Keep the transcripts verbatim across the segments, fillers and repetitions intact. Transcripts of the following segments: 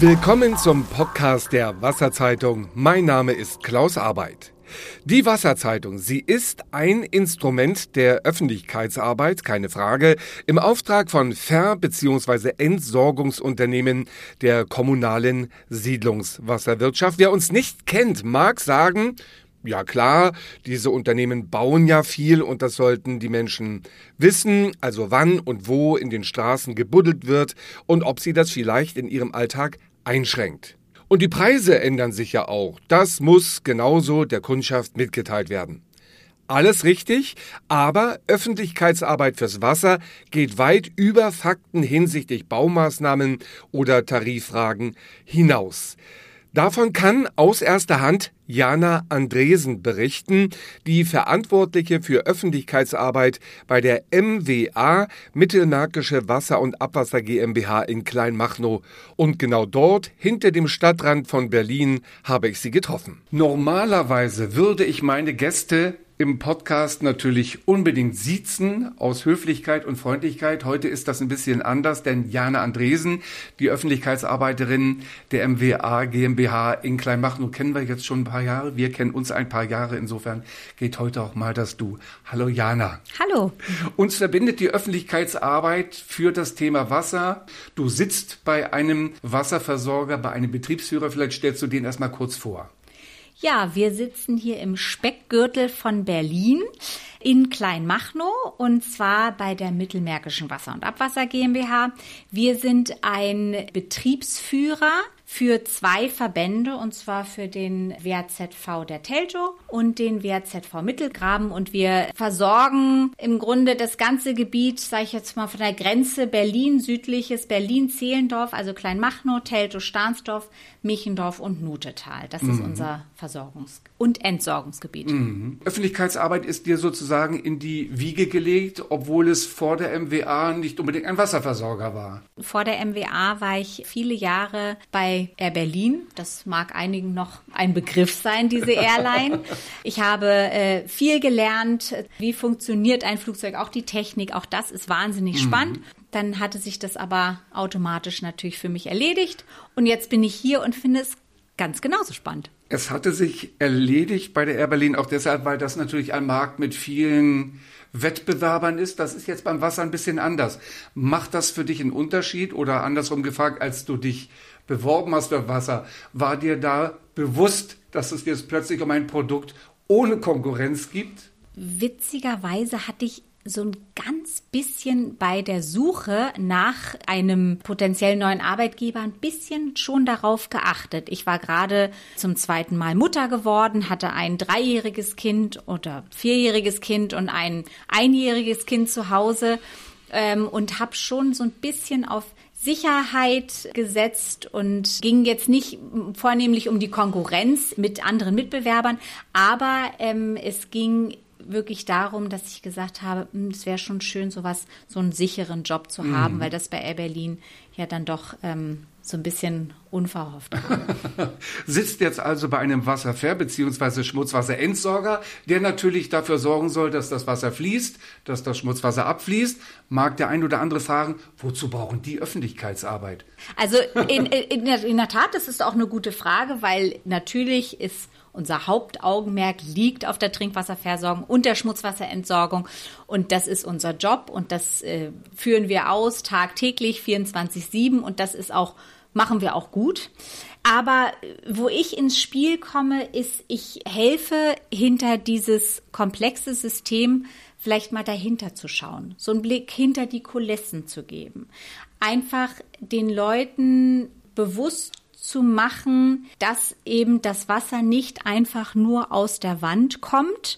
Willkommen zum Podcast der Wasserzeitung. Mein Name ist Klaus Arbeit. Die Wasserzeitung, sie ist ein Instrument der Öffentlichkeitsarbeit, keine Frage, im Auftrag von Ver- bzw. Entsorgungsunternehmen der kommunalen Siedlungswasserwirtschaft. Wer uns nicht kennt, mag sagen, ja klar, diese Unternehmen bauen ja viel und das sollten die Menschen wissen, also wann und wo in den Straßen gebuddelt wird und ob sie das vielleicht in ihrem Alltag einschränkt. Und die Preise ändern sich ja auch. Das muss genauso der Kundschaft mitgeteilt werden. Alles richtig, aber Öffentlichkeitsarbeit fürs Wasser geht weit über Fakten hinsichtlich Baumaßnahmen oder Tariffragen hinaus. Davon kann aus erster Hand Jana Andresen berichten, die Verantwortliche für Öffentlichkeitsarbeit bei der M W A, Mittelmärkische Wasser- und Abwasser GmbH in Kleinmachnow. Und genau dort, hinter dem Stadtrand von Berlin, habe ich sie getroffen. Normalerweise würde ich meine Gäste im Podcast natürlich unbedingt siezen, aus Höflichkeit und Freundlichkeit. Heute ist das ein bisschen anders, denn Jana Andresen, die Öffentlichkeitsarbeiterin der M W A GmbH in Kleinmachnow, kennen wir jetzt schon ein paar Jahre. Wir kennen uns ein paar Jahre, insofern geht heute auch mal das Du. Hallo Jana. Hallo. Uns verbindet die Öffentlichkeitsarbeit für das Thema Wasser. Du sitzt bei einem Wasserversorger, bei einem Betriebsführer. Vielleicht stellst du den erstmal kurz vor. Ja, wir sitzen hier im Speckgürtel von Berlin in Kleinmachnow und zwar bei der Mittelmärkischen Wasser- und Abwasser GmbH. Wir sind ein Betriebsführer für zwei Verbände, und zwar für den W A Z V der Teltow und den W A Z V Mittelgraben. Und wir versorgen im Grunde das ganze Gebiet, sage ich jetzt mal, von der Grenze Berlin, südliches Berlin-Zehlendorf, also Kleinmachnow, Teltow, Stahnsdorf, Michendorf und Nutetal. Das mhm. ist unser Versorgungs- und Entsorgungsgebiet. Mhm. Öffentlichkeitsarbeit ist dir sozusagen in die Wiege gelegt, obwohl es vor der M W A nicht unbedingt ein Wasserversorger war. Vor der M W A war ich viele Jahre bei Air Berlin. Das mag einigen noch ein Begriff sein, diese Airline. Ich habe äh, viel gelernt, wie funktioniert ein Flugzeug, auch die Technik, auch das ist wahnsinnig mhm. spannend. Dann hatte sich das aber automatisch natürlich für mich erledigt und jetzt bin ich hier und finde es ganz genauso spannend. Es hatte sich erledigt bei der Air Berlin auch deshalb, weil das natürlich ein Markt mit vielen Wettbewerbern ist. Das ist jetzt beim Wasser ein bisschen anders. Macht das für dich einen Unterschied oder andersrum gefragt, als du dich beworben hast für Wasser, war dir da bewusst, dass es jetzt plötzlich um ein Produkt ohne Konkurrenz gibt? Witzigerweise hatte ich so ein ganz bisschen bei der Suche nach einem potenziell neuen Arbeitgeber ein bisschen schon darauf geachtet. Ich war gerade zum zweiten Mal Mutter geworden, hatte ein dreijähriges Kind oder vierjähriges Kind und ein einjähriges Kind zu Hause ähm, und habe schon so ein bisschen auf Sicherheit gesetzt und ging jetzt nicht vornehmlich um die Konkurrenz mit anderen Mitbewerbern, aber ähm, es ging wirklich darum, dass ich gesagt habe, es wäre schon schön, sowas, so einen sicheren Job zu haben, mhm. weil das bei Air Berlin ja dann doch ähm, so ein bisschen unverhofft war. Sitzt jetzt also bei einem Wasserver- bzw. Schmutzwasserentsorger, der natürlich dafür sorgen soll, dass das Wasser fließt, dass das Schmutzwasser abfließt. Mag der ein oder andere fragen, wozu brauchen die Öffentlichkeitsarbeit? Also in, in, in der Tat, das ist auch eine gute Frage, weil natürlich ist unser Hauptaugenmerk liegt auf der Trinkwasserversorgung und der Schmutzwasserentsorgung. Und das ist unser Job und das äh, führen wir aus tagtäglich, vierundzwanzig sieben. Und das ist auch, machen wir auch gut. Aber wo ich ins Spiel komme, ist, ich helfe hinter dieses komplexe System vielleicht mal dahinter zu schauen. So einen Blick hinter die Kulissen zu geben. Einfach den Leuten bewusst zu machen, dass eben das Wasser nicht einfach nur aus der Wand kommt,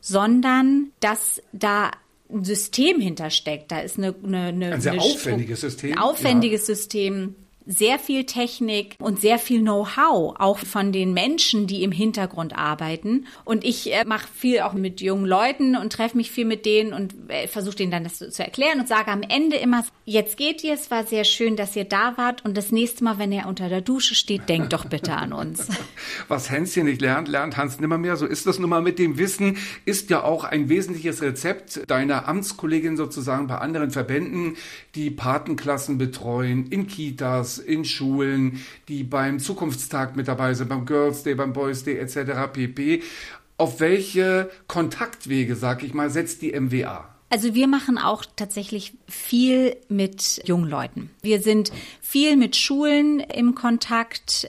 sondern dass da ein System hintersteckt. Da ist eine, eine, eine ein sehr eine aufwendiges System. Ein aufwendiges ja. System. Sehr viel Technik und sehr viel Know-how, auch von den Menschen, die im Hintergrund arbeiten. Und ich äh, mache viel auch mit jungen Leuten und treffe mich viel mit denen und äh, versuche denen dann das zu, zu erklären und sage am Ende immer, jetzt geht ihr, es war sehr schön, dass ihr da wart und das nächste Mal, wenn ihr unter der Dusche steht, denkt doch bitte an uns. Was Hänschen nicht lernt, lernt Hans nimmermehr. So ist das nun mal mit dem Wissen, ist ja auch ein wesentliches Rezept deiner Amtskollegin sozusagen bei anderen Verbänden, die Patenklassen betreuen, in Kitas, Kitas, in Schulen, die beim Zukunftstag mit dabei sind, beim Girls Day, beim Boys Day et cetera pp. Auf welche Kontaktwege, sag ich mal, setzt die M W A? Also wir machen auch tatsächlich viel mit jungen Leuten. Wir sind viel mit Schulen im Kontakt.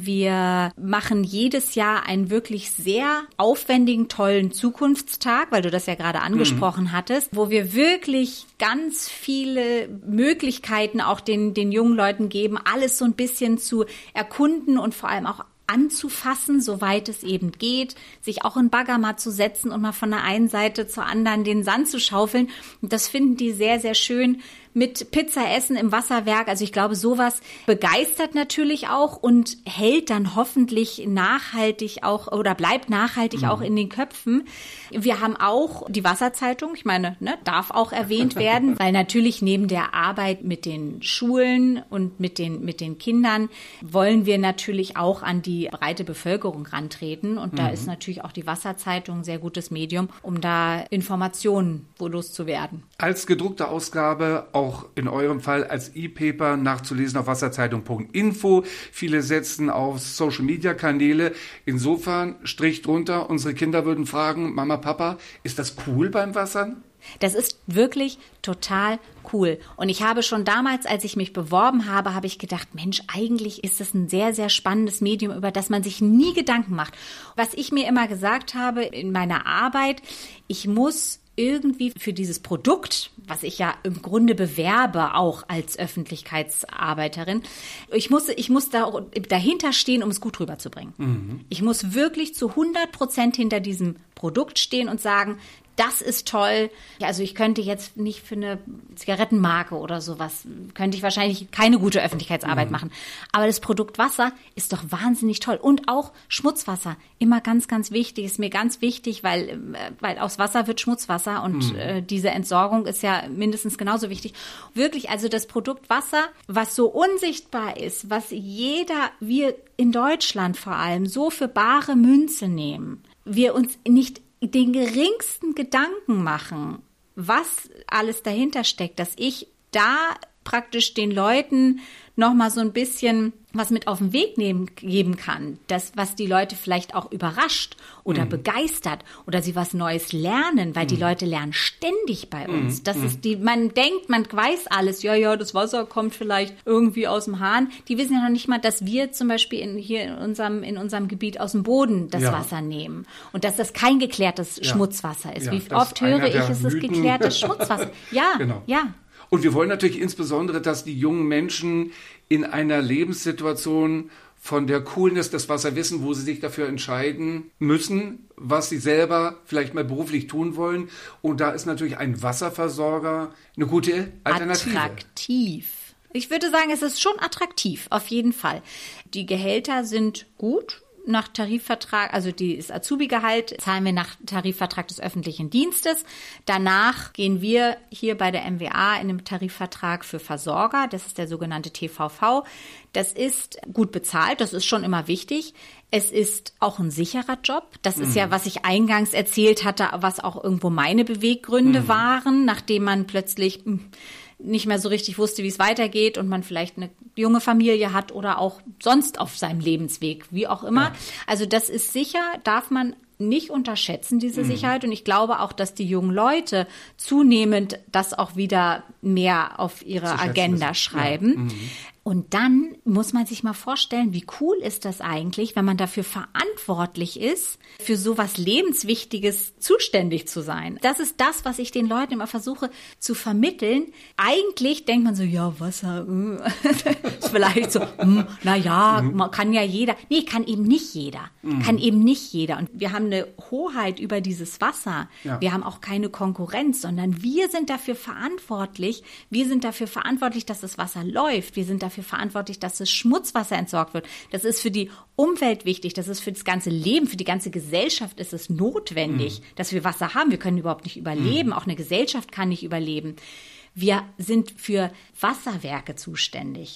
Wir machen jedes Jahr einen wirklich sehr aufwendigen, tollen Zukunftstag, weil du das ja gerade angesprochen mhm. hattest, wo wir wirklich ganz viele Möglichkeiten auch den, den jungen Leuten geben, alles so ein bisschen zu erkunden und vor allem auch anzufassen, soweit es eben geht, sich auch in Bagger mal zu setzen und mal von der einen Seite zur anderen den Sand zu schaufeln. Und das finden die sehr, sehr schön. Mit Pizza essen im Wasserwerk. Also ich glaube, sowas begeistert natürlich auch und hält dann hoffentlich nachhaltig auch oder bleibt nachhaltig mhm. auch in den Köpfen. Wir haben auch die Wasserzeitung, ich meine, ne, darf auch erwähnt werden, weil natürlich neben der Arbeit mit den Schulen und mit den, mit den Kindern wollen wir natürlich auch an die breite Bevölkerung rantreten. Und da mhm. ist natürlich auch die Wasserzeitung ein sehr gutes Medium, um da Informationen loszuwerden. Als gedruckte Ausgabe auch in eurem Fall als E-Paper nachzulesen auf wasserzeitung punkt info. Viele setzen auf Social-Media-Kanäle. Insofern, Strich drunter, unsere Kinder würden fragen, Mama, Papa, ist das cool beim Wassern? Das ist wirklich total cool. Und ich habe schon damals, als ich mich beworben habe, habe ich gedacht, Mensch, eigentlich ist das ein sehr, sehr spannendes Medium, über das man sich nie Gedanken macht. Was ich mir immer gesagt habe in meiner Arbeit, ich muss irgendwie für dieses Produkt, was ich ja im Grunde bewerbe, auch als Öffentlichkeitsarbeiterin, ich muss, ich muss da, dahinter stehen, um es gut rüberzubringen. Mhm. Ich muss wirklich zu hundert Prozent hinter diesem Produkt stehen und sagen, das ist toll. Also ich könnte jetzt nicht für eine Zigarettenmarke oder sowas, könnte ich wahrscheinlich keine gute Öffentlichkeitsarbeit mhm. machen. Aber das Produkt Wasser ist doch wahnsinnig toll. Und auch Schmutzwasser, immer ganz, ganz wichtig, ist mir ganz wichtig, weil, weil aus Wasser wird Schmutzwasser und mhm. äh, diese Entsorgung ist ja mindestens genauso wichtig. Wirklich, also das Produkt Wasser, was so unsichtbar ist, was jeder, wir in Deutschland vor allem, so für bare Münze nehmen, wir uns nicht den geringsten Gedanken machen, was alles dahinter steckt, dass ich da praktisch den Leuten noch mal so ein bisschen was mit auf den Weg nehmen, geben kann, das, was die Leute vielleicht auch überrascht oder mhm. begeistert oder sie was Neues lernen, weil mhm. die Leute lernen ständig bei uns. Mhm. Das ist die, man denkt, man weiß alles, ja, ja, das Wasser kommt vielleicht irgendwie aus dem Hahn. Die wissen ja noch nicht mal, dass wir zum Beispiel in, hier in unserem, in unserem Gebiet aus dem Boden das ja. Wasser nehmen und dass das kein geklärtes ja. Schmutzwasser ist. Ja, Wie oft höre ich, es ist geklärtes Schmutzwasser. Ja, genau. ja. Und wir wollen natürlich insbesondere, dass die jungen Menschen in einer Lebenssituation von der Coolness des Wassers wissen, wo sie sich dafür entscheiden müssen, was sie selber vielleicht mal beruflich tun wollen. Und da ist natürlich ein Wasserversorger eine gute Alternative. Attraktiv. Ich würde sagen, es ist schon attraktiv, auf jeden Fall. Die Gehälter sind gut. Nach Tarifvertrag, also das Azubi-Gehalt zahlen wir nach Tarifvertrag des öffentlichen Dienstes. Danach gehen wir hier bei der M W A in einem Tarifvertrag für Versorger. Das ist der sogenannte T V V. Das ist gut bezahlt, das ist schon immer wichtig. Es ist auch ein sicherer Job. Das ist mhm. ja, was ich eingangs erzählt hatte, was auch irgendwo meine Beweggründe mhm. waren, nachdem man plötzlich nicht mehr so richtig wusste, wie es weitergeht und man vielleicht eine junge Familie hat oder auch sonst auf seinem Lebensweg, wie auch immer. Ja. Also das ist sicher, darf man nicht unterschätzen, diese mhm. Sicherheit. Und ich glaube auch, dass die jungen Leute zunehmend das auch wieder mehr auf ihre Agenda schreiben. Ja. Mhm. Und dann muss man sich mal vorstellen, wie cool ist das eigentlich, wenn man dafür verantwortlich ist, für sowas Lebenswichtiges zuständig zu sein. Das ist das, was ich den Leuten immer versuche zu vermitteln. Eigentlich denkt man so, ja, Wasser, äh, ist vielleicht so, hm, na ja, man kann ja jeder. Nee, kann eben nicht jeder. Mhm. Kann eben nicht jeder. Und wir haben eine Hoheit über dieses Wasser. Ja. Wir haben auch keine Konkurrenz, sondern wir sind dafür verantwortlich. Wir sind dafür verantwortlich, dass das Wasser läuft. Wir sind dafür verantwortlich, dass das Schmutzwasser entsorgt wird. Das ist für die Umwelt wichtig, das ist für das ganze Leben, für die ganze Gesellschaft ist es notwendig, mhm. dass wir Wasser haben. Wir können überhaupt nicht überleben, mhm. auch eine Gesellschaft kann nicht überleben. Wir sind für Wasserwerke zuständig.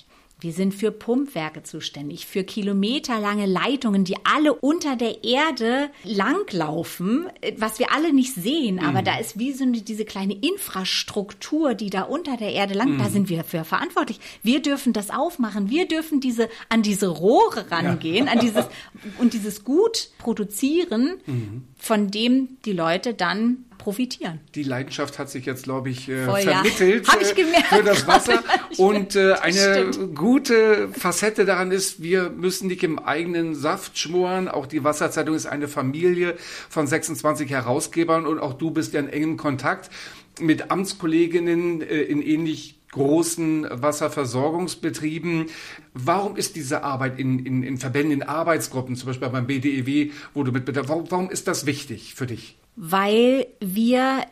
Wir sind für Pumpwerke zuständig, für kilometerlange Leitungen, die alle unter der Erde langlaufen, was wir alle nicht sehen. Aber mhm. da ist wie so eine, diese kleine Infrastruktur, die da unter der Erde lang, mhm. da sind wir für verantwortlich. Wir dürfen das aufmachen. Wir dürfen diese, an diese Rohre rangehen, ja. an dieses, und dieses Gut produzieren, mhm. von dem die Leute dann profitieren. Die Leidenschaft hat sich jetzt, glaube ich, äh, Voll, vermittelt ja. ich gemerkt, für das Wasser. Und äh, eine stimmt. gute Facette daran ist, wir müssen nicht im eigenen Saft schmoren. Auch die Wasserzeitung ist eine Familie von sechsundzwanzig Herausgebern und auch du bist ja in engem Kontakt mit Amtskolleginnen äh, in ähnlich großen Wasserversorgungsbetrieben. Warum ist diese Arbeit in, in, in Verbänden, in Arbeitsgruppen, zum Beispiel beim B D E W, wo du mit, warum, warum ist das wichtig für dich? Weil wir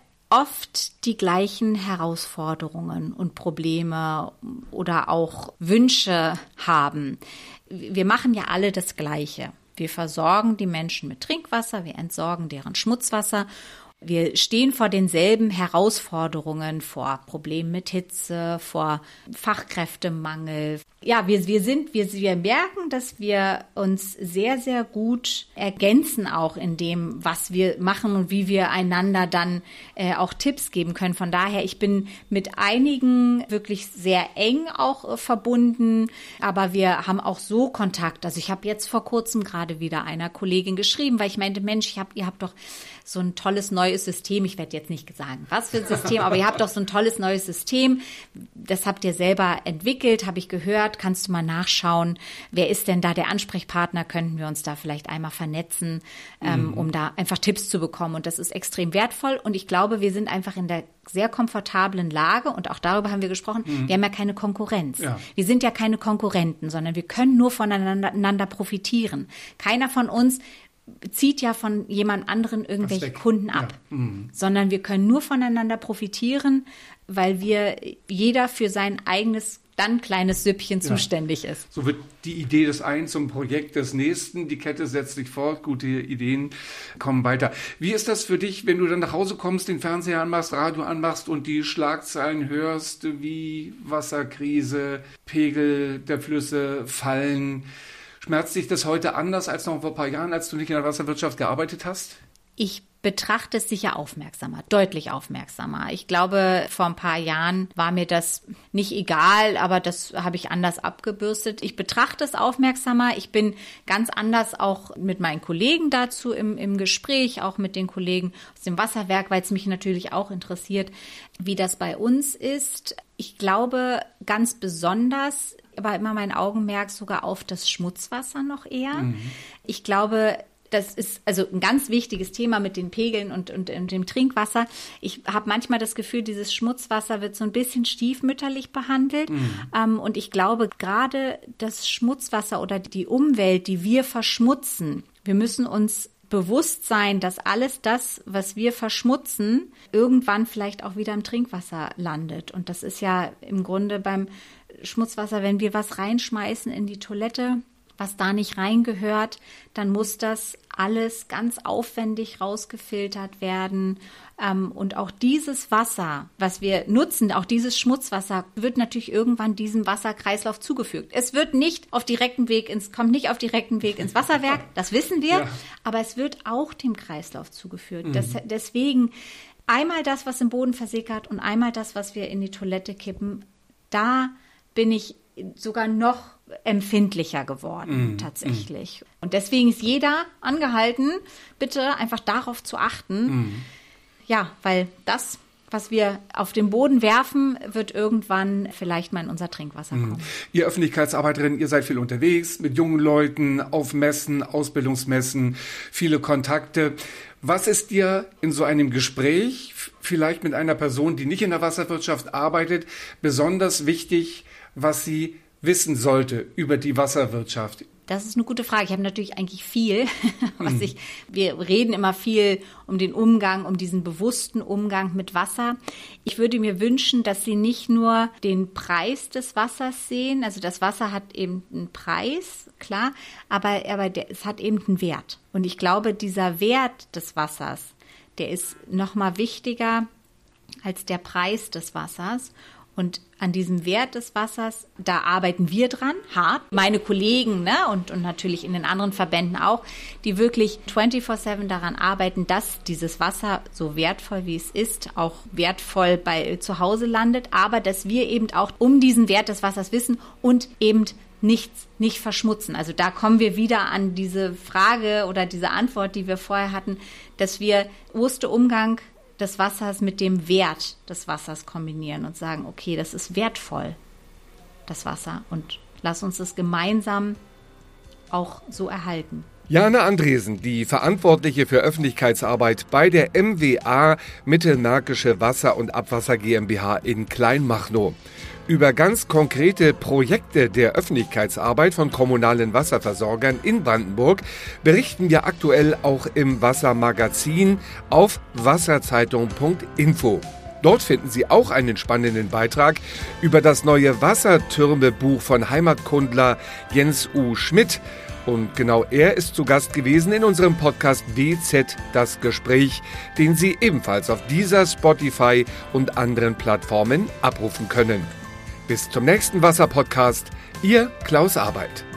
oft die gleichen Herausforderungen und Probleme oder auch Wünsche haben. Wir machen ja alle das Gleiche. Wir versorgen die Menschen mit Trinkwasser, wir entsorgen deren Schmutzwasser. Wir stehen vor denselben Herausforderungen, vor Problemen mit Hitze, vor Fachkräftemangel. Ja, wir, wir sind, wir, wir merken, dass wir uns sehr, sehr gut ergänzen auch in dem, was wir machen und wie wir einander dann äh, auch Tipps geben können. Von daher, ich bin mit einigen wirklich sehr eng auch äh, verbunden, aber wir haben auch so Kontakt. Also ich habe jetzt vor kurzem gerade wieder einer Kollegin geschrieben, weil ich meinte, Mensch, ich hab, ihr habt doch so ein tolles neues System. Ich werde jetzt nicht sagen, was für ein System, aber ihr habt doch so ein tolles neues System. Das habt ihr selber entwickelt, habe ich gehört. Kannst du mal nachschauen, wer ist denn da der Ansprechpartner? Könnten wir uns da vielleicht einmal vernetzen, ähm, mhm. um da einfach Tipps zu bekommen. Und das ist extrem wertvoll. Und ich glaube, wir sind einfach in der sehr komfortablen Lage. Und auch darüber haben wir gesprochen. Mhm. Wir haben ja keine Konkurrenz. Ja. Wir sind ja keine Konkurrenten, sondern wir können nur voneinander profitieren. Keiner von uns zieht ja von jemand anderen irgendwelche Kunden ab, ja. mhm. sondern wir können nur voneinander profitieren, weil wir jeder für sein eigenes, dann kleines Süppchen ja. zuständig ist. So wird die Idee des einen zum Projekt des nächsten, die Kette setzt sich fort, gute Ideen kommen weiter. Wie ist das für dich, wenn du dann nach Hause kommst, den Fernseher anmachst, Radio anmachst und die Schlagzeilen hörst, wie Wasserkrise, Pegel der Flüsse fallen? Schmerzt dich das heute anders als noch vor ein paar Jahren, als du nicht in der Wasserwirtschaft gearbeitet hast? Ich betrachte es sicher aufmerksamer, deutlich aufmerksamer. Ich glaube, vor ein paar Jahren war mir das nicht egal, aber das habe ich anders abgebürstet. Ich betrachte es aufmerksamer. Ich bin ganz anders auch mit meinen Kollegen dazu im, im Gespräch, auch mit den Kollegen aus dem Wasserwerk, weil es mich natürlich auch interessiert, wie das bei uns ist. Ich glaube, ganz besonders war immer mein Augenmerk sogar auf das Schmutzwasser noch eher. Mhm. Ich glaube, das ist also ein ganz wichtiges Thema mit den Pegeln und, und, und dem Trinkwasser. Ich habe manchmal das Gefühl, dieses Schmutzwasser wird so ein bisschen stiefmütterlich behandelt. Mhm. Ähm, und ich glaube, gerade das Schmutzwasser oder die Umwelt, die wir verschmutzen, wir müssen uns bewusst sein, dass alles das, was wir verschmutzen, irgendwann vielleicht auch wieder im Trinkwasser landet. Und das ist ja im Grunde beim Schmutzwasser, wenn wir was reinschmeißen in die Toilette, was da nicht reingehört, dann muss das alles ganz aufwendig rausgefiltert werden. Und auch dieses Wasser, was wir nutzen, auch dieses Schmutzwasser, wird natürlich irgendwann diesem Wasserkreislauf zugefügt. Es wird nicht auf direktem Weg ins, kommt nicht auf direktem Weg ins Wasserwerk, das wissen wir, ja. aber es wird auch dem Kreislauf zugeführt. Mhm. Das, deswegen einmal das, was im Boden versickert und einmal das, was wir in die Toilette kippen, da bin ich sogar noch empfindlicher geworden, mm, tatsächlich. Mm. Und deswegen ist jeder angehalten, bitte einfach darauf zu achten. Mm. Ja, weil das, was wir auf den Boden werfen, wird irgendwann vielleicht mal in unser Trinkwasser kommen. Mm. Ihr Öffentlichkeitsarbeiterinnen, ihr seid viel unterwegs mit jungen Leuten, auf Messen, Ausbildungsmessen, viele Kontakte. Was ist dir in so einem Gespräch, vielleicht mit einer Person, die nicht in der Wasserwirtschaft arbeitet, besonders wichtig, was sie wissen sollte über die Wasserwirtschaft? Das ist eine gute Frage. Ich habe natürlich eigentlich viel, was ich, wir reden immer viel um den Umgang, um diesen bewussten Umgang mit Wasser. Ich würde mir wünschen, dass Sie nicht nur den Preis des Wassers sehen. Also das Wasser hat eben einen Preis, klar, aber, aber der, es hat eben einen Wert. Und ich glaube, dieser Wert des Wassers, der ist noch mal wichtiger als der Preis des Wassers. Und an diesem Wert des Wassers, da arbeiten wir dran, hart. Meine Kollegen, ne, und, und natürlich in den anderen Verbänden auch, die wirklich vierundzwanzig sieben daran arbeiten, dass dieses Wasser, so wertvoll wie es ist, auch wertvoll bei zu Hause landet, aber dass wir eben auch um diesen Wert des Wassers wissen und eben nichts, nicht verschmutzen. Also da kommen wir wieder an diese Frage oder diese Antwort, die wir vorher hatten, dass wir bewusster Umgang des Wassers mit dem Wert des Wassers kombinieren und sagen, okay, das ist wertvoll, das Wasser, und lass uns das gemeinsam auch so erhalten. Jana Andresen, die Verantwortliche für Öffentlichkeitsarbeit bei der M W A Mittelmärkische Wasser- und Abwasser GmbH in Kleinmachnow. Über ganz konkrete Projekte der Öffentlichkeitsarbeit von kommunalen Wasserversorgern in Brandenburg berichten wir aktuell auch im Wassermagazin auf wasserzeitung punkt info. Dort finden Sie auch einen spannenden Beitrag über das neue Wassertürme-Buch von Heimatkundler Jens U. Schmidt. Und genau er ist zu Gast gewesen in unserem Podcast W Z Das Gespräch, den Sie ebenfalls auf dieser, Spotify und anderen Plattformen abrufen können. Bis zum nächsten Wasserpodcast, Ihr Klaus Arbeit.